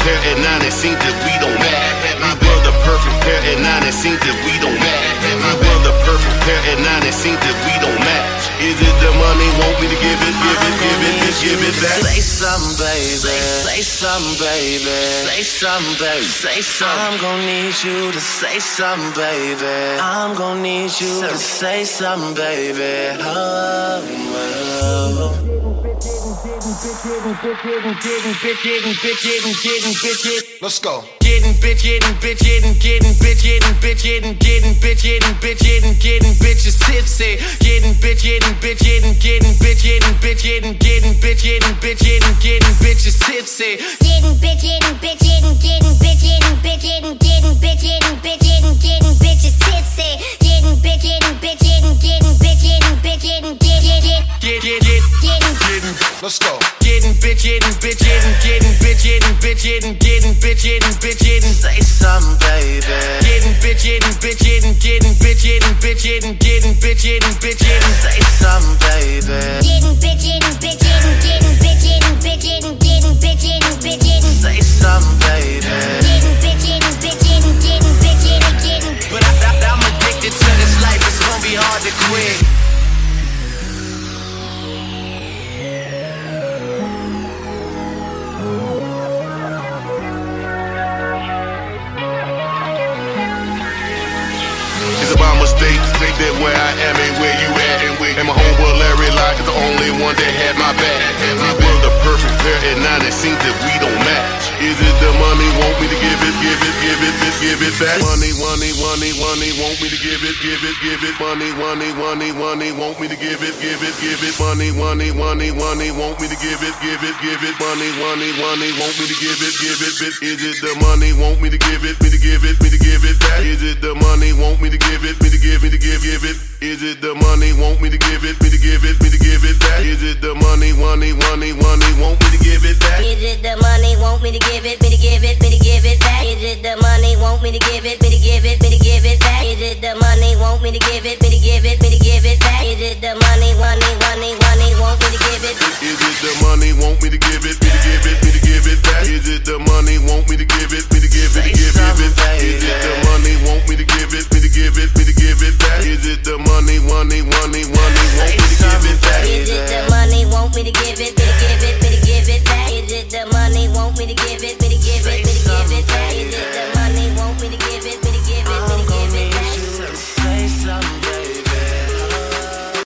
pair, and now it seems that we don't match. We were the perfect pair, and now it seems that we don't match. We were the perfect pair, and now it seems that we don't match. Is it the money? Want me to give it, give it, give it, just give it back? Say something, baby. Say something, baby. Say something, baby. Say something. I'm gonna need you to say something, baby. I'm gonna need you to say something, baby. Let's go. Getting bitches tipsy. Getting bitches tipsy. Let's go. Getting bitches, say something, baby. Getting bitches, say something, baby. Say something, baby. But I'm addicted to this life, it's gonna be hard to quit. It's about mistakes, think that where I am ain't where you at. And my homeboy Larry Locke is the only one that had my back. We were the perfect pair, and now it seems that we don't match. Is it the money? Want me to give it, give it, give it, give it back? Money, want me to give it, give it, give it. Money, want me to give it, give it, give it. Money, want me to give it, give it, give it. Money, want me to give it, give it. Is it the money? Want me to give it, me to give it, me to give it back? Is it the money? Want me to give it, me to give it, give it. Is it the money? Want me to give it, me to give it, me to give it back? Is it the money? Want me to give it back? Is it the money? Want me to give it, me to give it, me to give it back? Is it the money? Want me to give it, me to give it, me to give it back? Is it the money? Want me to give it,